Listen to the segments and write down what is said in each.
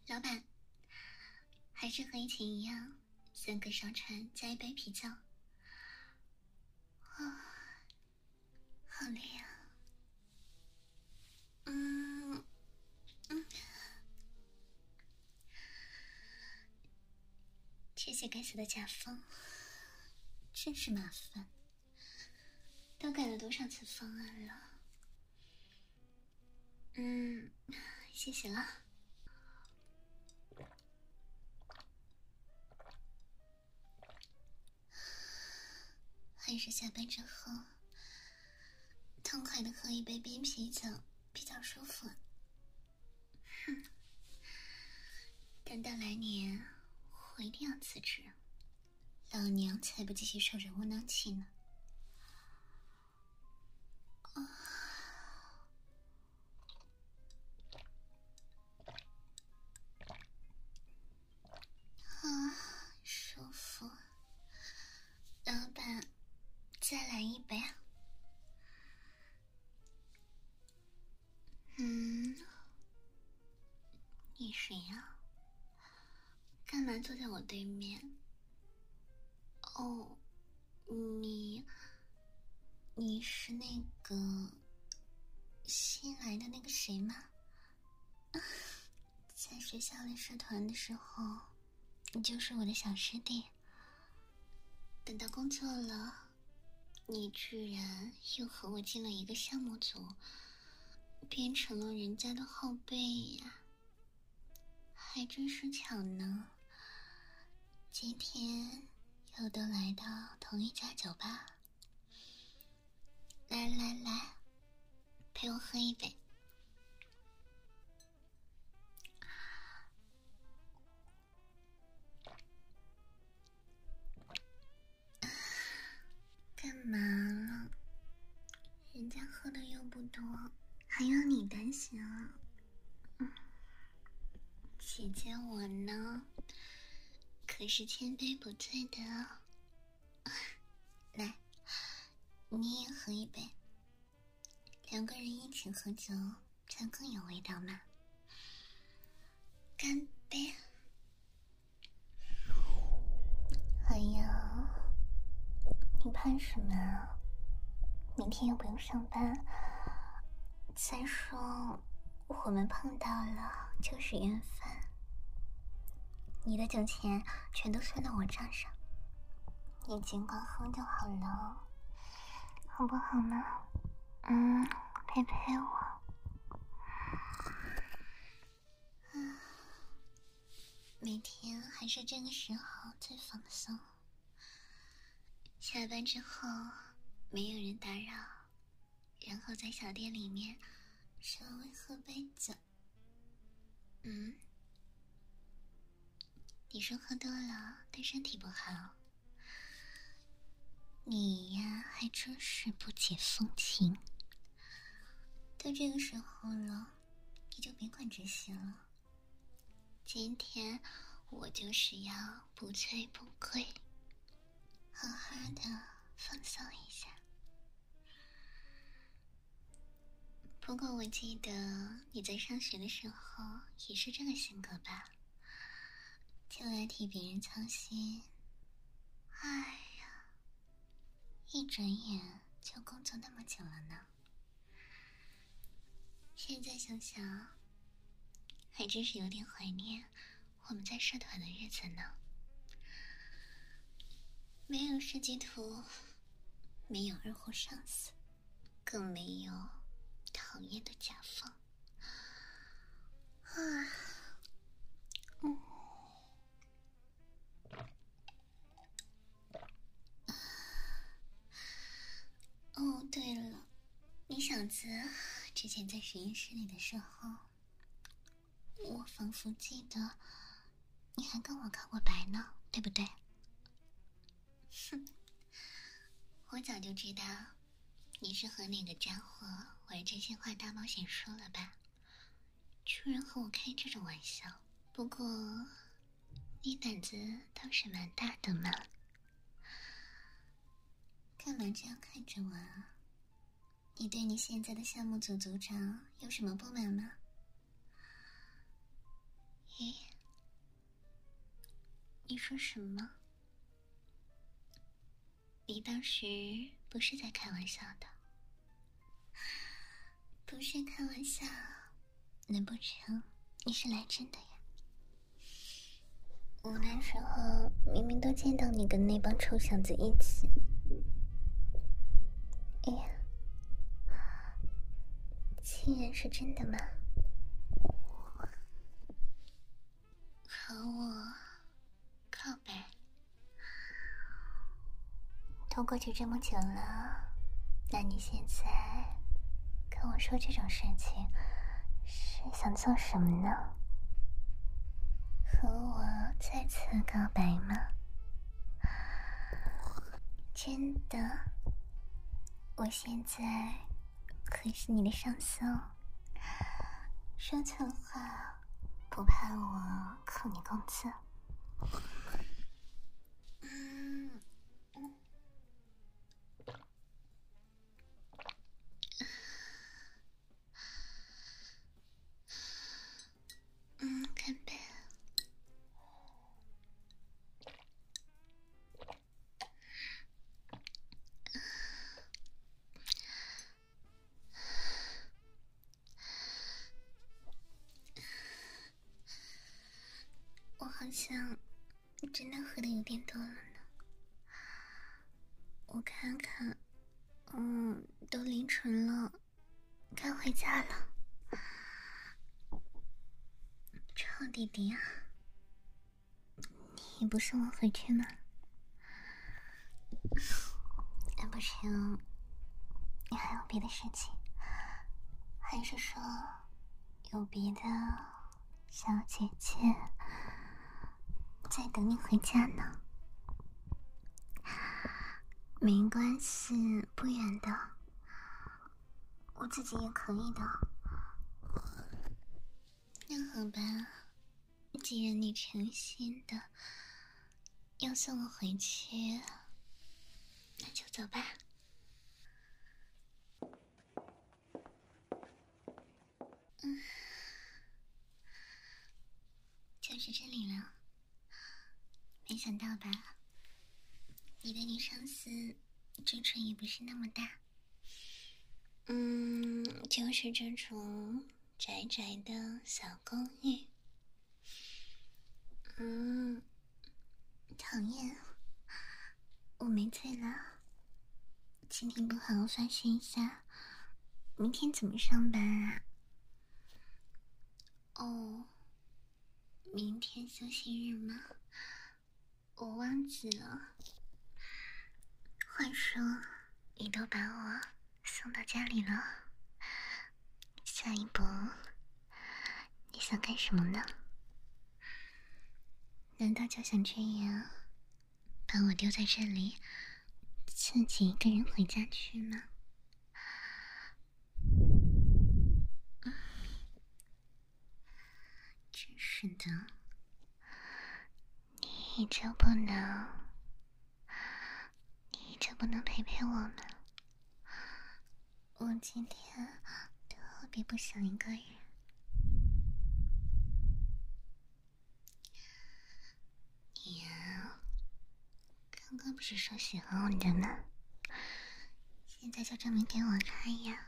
老板，还是和以前一样，3个烧串加1杯啤酒。好累啊。这些该死的甲方真是麻烦，都改了多少次方案了？谢谢了。还是下班之后痛快的喝一杯冰啤酒比较舒服。等到来年我一定要辞职，老娘才不继续受着窝囊气呢。舒服。老板，再来一杯。你谁呀？干嘛坐在我对面？哦，你是那个新来的那个谁吗？在学校里社团的时候，你就是我的小师弟。等到工作了，你居然又和我进了一个项目组，变成了人家的后辈呀，还真是巧呢。今天又都来到同一家酒吧，来，陪我喝一杯。干嘛了？人家喝的又不多，还要你担心啊？姐姐我呢，可是千杯不醉的哦。来，你也喝一杯，2个人一起喝酒，这样更有味道嘛。干杯！哎呀，你怕什么啊？明天又不用上班。再说我们碰到了就是缘分，你的酒钱全都算到我账上，你尽管喝就好了，好不好呢？陪我。每天还是这个时候最放松，下班之后没有人打扰，然后在小店里面稍微喝杯酒。你说喝多了对身体不好，你呀还真是不解风情。都这个时候了，你就别管这些了。今天我就是要不醉不归，好好的放松一下。不过我记得你在上学的时候也是这个性格吧，就爱替别人操心。哎呀，一转眼就工作那么久了呢。现在想想，还真是有点怀念我们在社团的日子呢。没有设计图，没有二货上司，更没有讨厌的甲方。哦，对了，你小子之前在实验室里的时候，我仿佛记得你还跟我告过白呢，对不对？我早就知道你是和哪个家伙玩真心话大冒险输了吧，居然和我开这种玩笑。不过你胆子倒是蛮大的嘛。干嘛这样看着我啊？你对你现在的项目组组长有什么不满吗？ 嘿，你说什么？你当时不是在开玩笑的？不是开玩笑，难不成你是来真的呀？我那时候明明都见到你跟那帮臭小子一起。哎呀，竟然是真的吗？和我告白？都过去这么久了，那你现在跟我说这种事情，是想做什么呢？和我再次告白吗？真的，我现在可是你的上司哦，说错话不怕我扣你工资。干杯。我好像真的喝的有点多了呢。我看看，都凌晨了，该回家了。臭弟弟啊，你不送我回去吗？难不成你还有别的事情？还是说有别的小姐姐在等你回家呢？没关系，不远的，我自己也可以的。那好吧，既然你诚心的要送我回去，那就走吧。就是这里了。没想到吧，你的女上司真纯也不是那么大。就是这种窄窄的小公寓。讨厌，我没醉了。今天不好好发泄一下，明天怎么上班啊？哦，明天休息日吗？我忘记了。话说，你都把我送到家里了，下一步你想干什么呢？难道就想这样把我丢在这里，自己一个人回家去吗？真是的，你就不能陪陪我吗？我今天特别不想一个人。你呀，刚刚不是说喜欢我的吗？现在就证明给我看呀！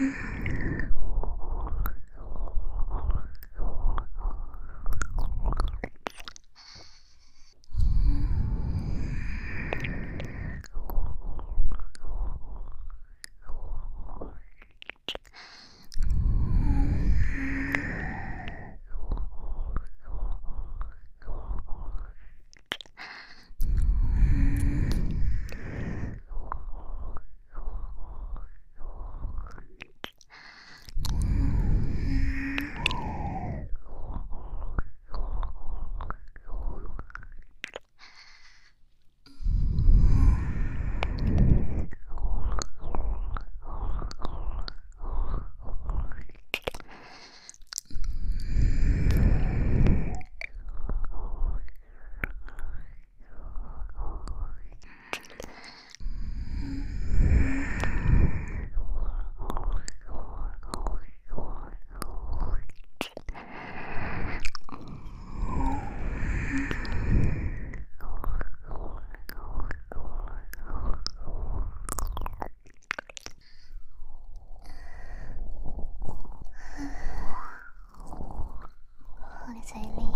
我的嘴里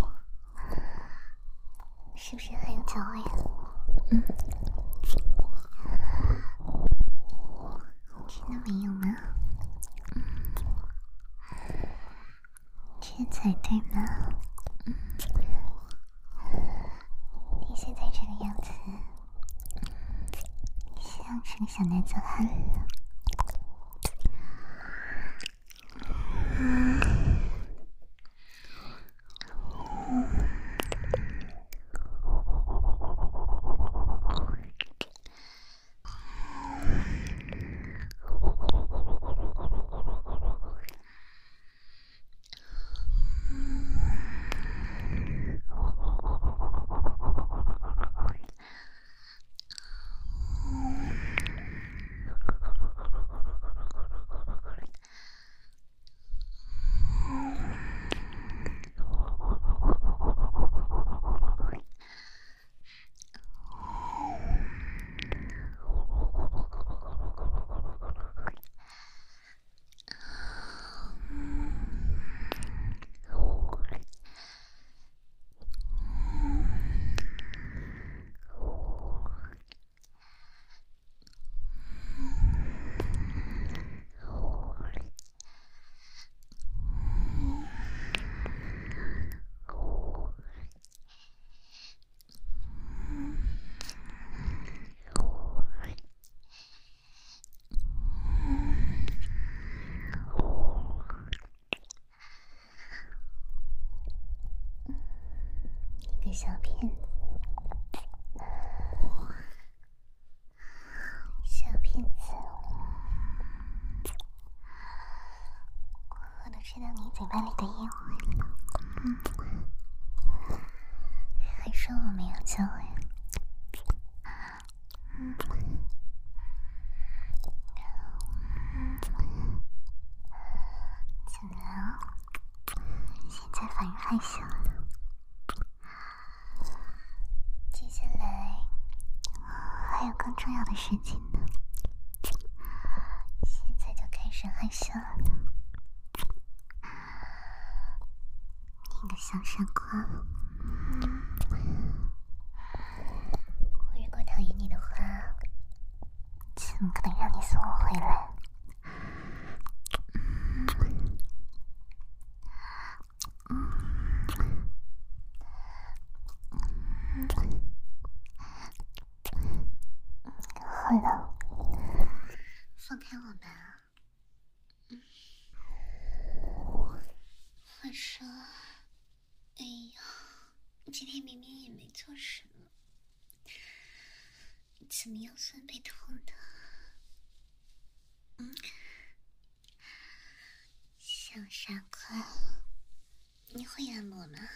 是不是还有酒味？真的没有吗？这才对嘛！你现在这个样子，像是个小男子汉了。一个小骗子，小骗子，我都吃到你嘴巴里的烟味了，还说我没有教呀？怎么了？现在反而害羞了？接下来还有更重要的事情呢，现在就开始害羞了。你个小傻瓜，我如果讨厌你的话，怎么可能让你送我回来？好了，放开我吧。话说，哎呀，今天明明也没做什么，怎么腰酸背痛的？小傻瓜，你会按摩吗？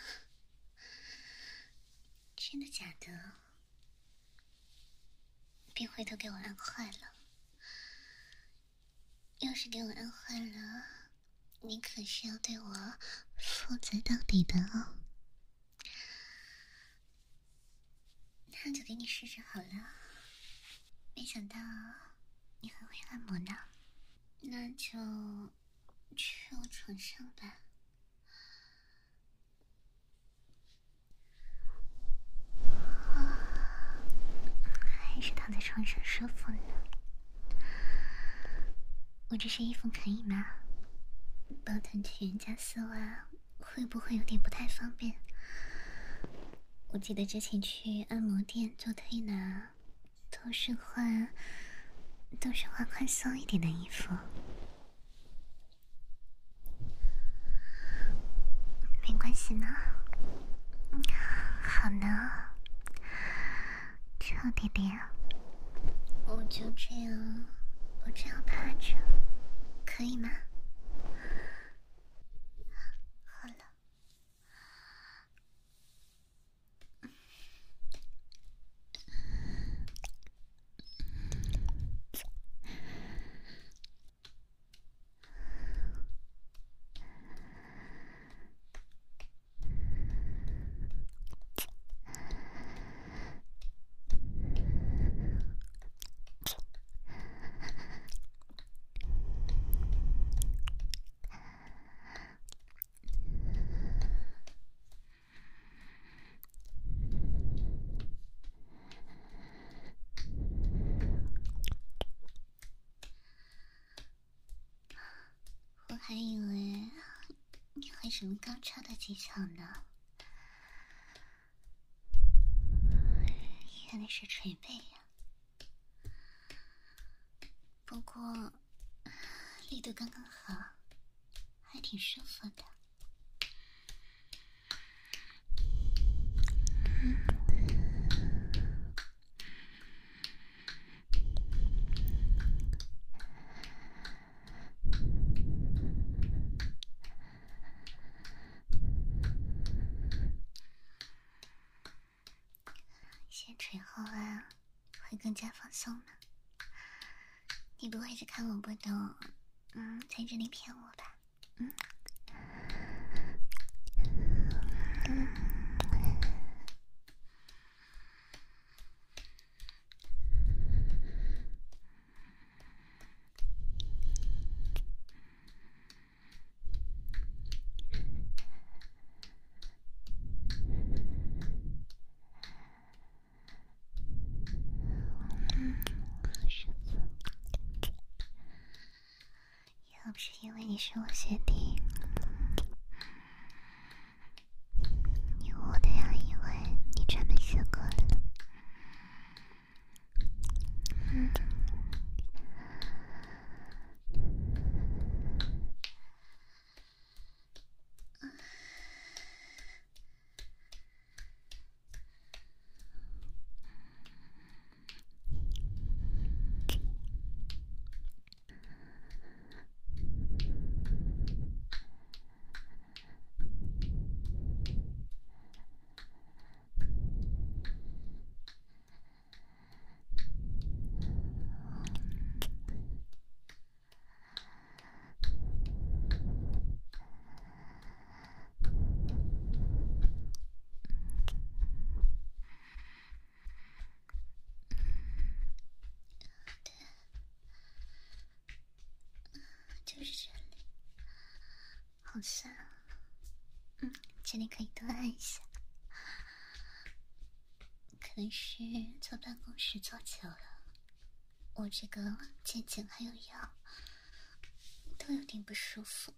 真的假的？别回头给我按坏了。要是给我按坏了，你可是要对我负责到底的哦。那就给你试试好了。没想到你很会按摩呢。 那就去我床上吧。还是躺在床上舒服呢。我这身衣服可以吗？包臀裙加丝袜会不会有点不太方便？我记得之前去按摩店做推拿，都是换宽松一点的衣服。没关系呢。好呢，臭弟弟，我就这样趴着，可以吗？好了。我还以为你会什么高超的技巧呢，原来是捶背呀。不过力度刚刚好，还挺舒服的。先捶后按会更加放松呢。你不会是看我不懂，在这里骗我吧？要不是因为你是我学弟，我都要以为你专门学过了。就是这里，好酸啊。这里可以多按一下。可能是坐办公室坐久了，我这个肩颈还有腰都有点不舒服。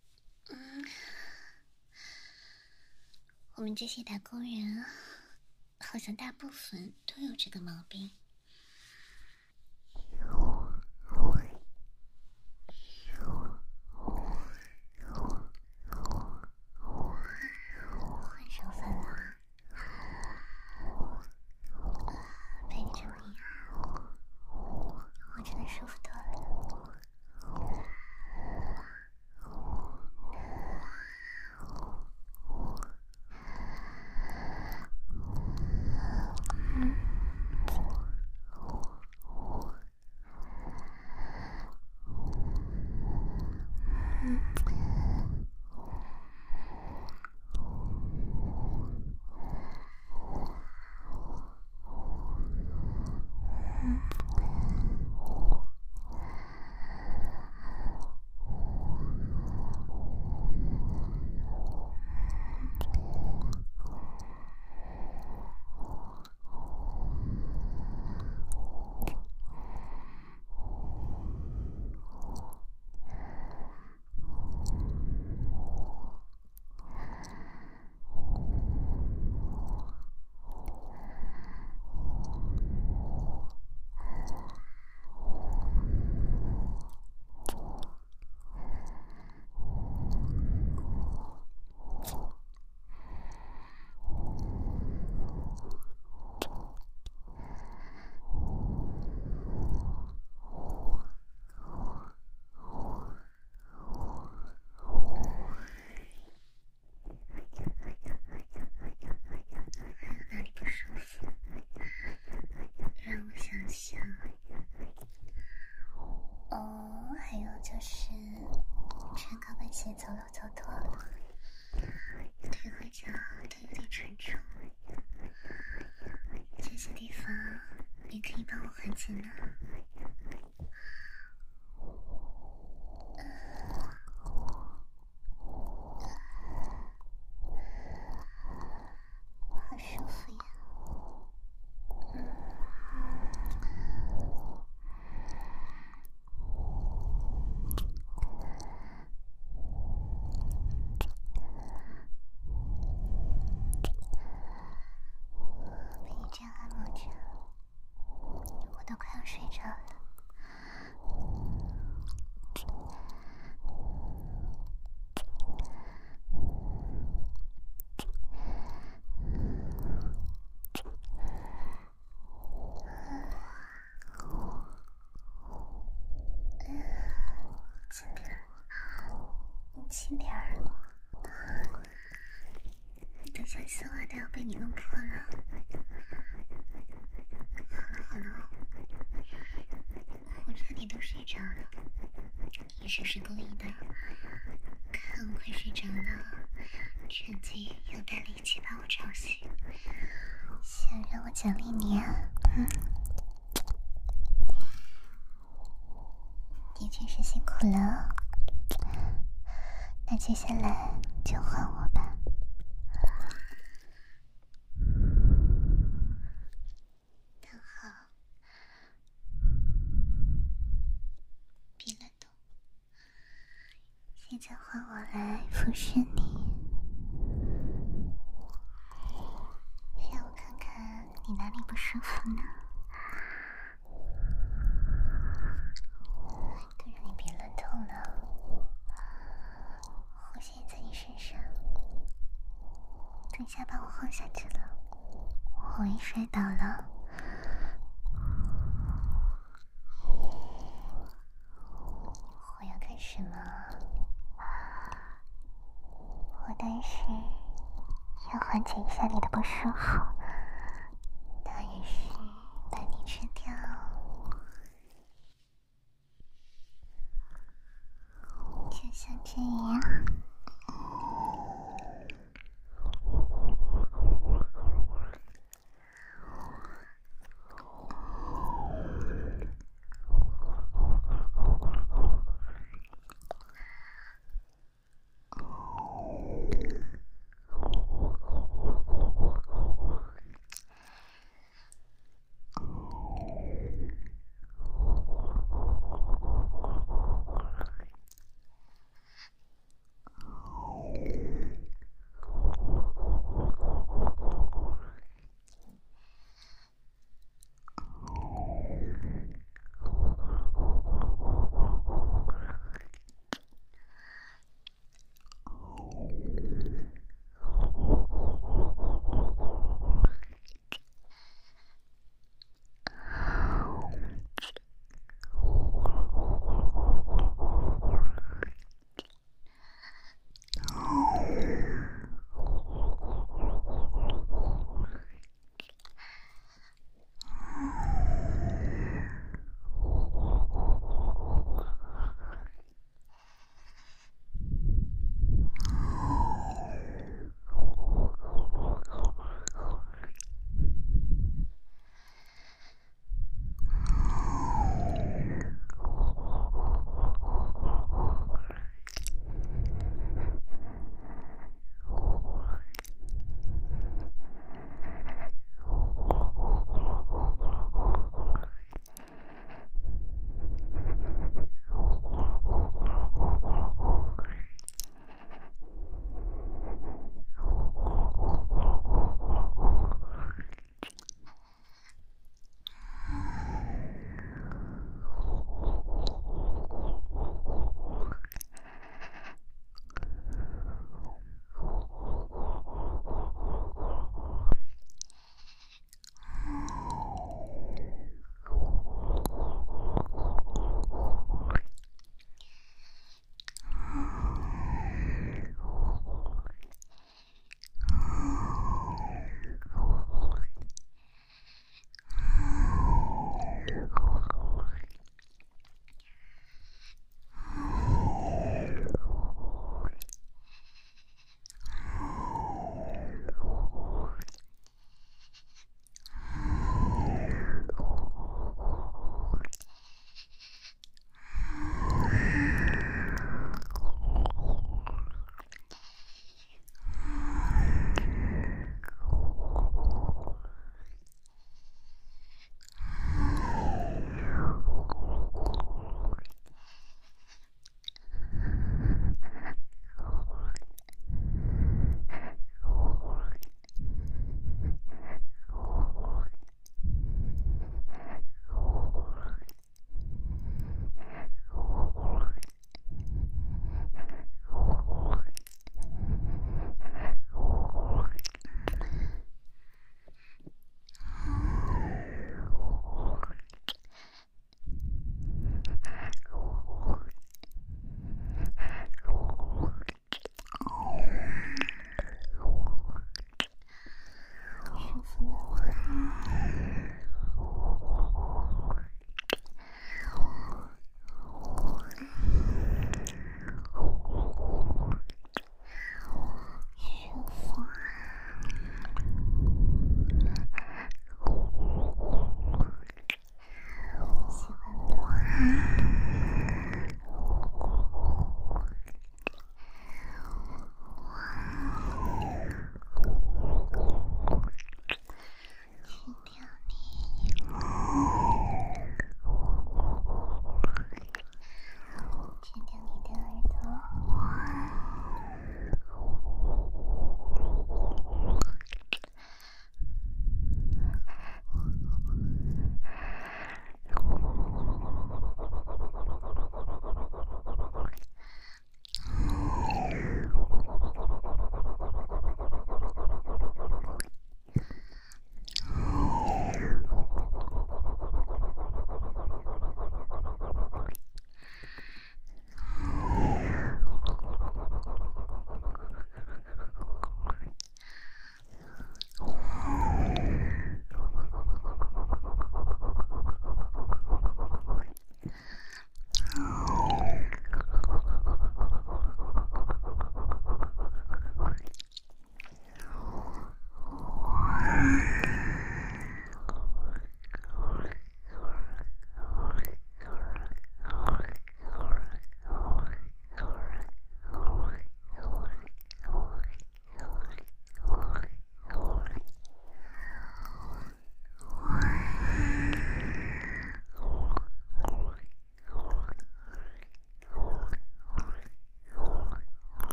我们这些打工人啊，好像大部分都有这个毛病。换身份了，被你这么一按，我真的舒服多了。 是穿高跟鞋走路走多了，腿和脚都有点沉重，这些地方也可以帮我缓解吗？好舒服呀。被你这样按摩着，我都快要睡着了。轻点儿，你轻点儿，等下丝袜都要被你弄破了。好了，我差点都睡着了，你是不是故意的？看我快睡着了，趁机又带力气把我吵醒，想让我奖励你啊？的确是辛苦了，那接下来就换我吧。躺好，别乱动。现在换我来服侍你，让我看看你哪里不舒服呢？都让你别乱动了，我现在在你身上，等一下把我放下去了，我一摔倒了，我要干什么？我当然是要缓解一下你的不舒服，当然是把你吃掉。就像这样。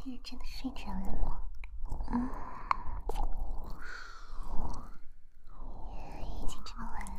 是真的睡着了吗？已经这么晚了，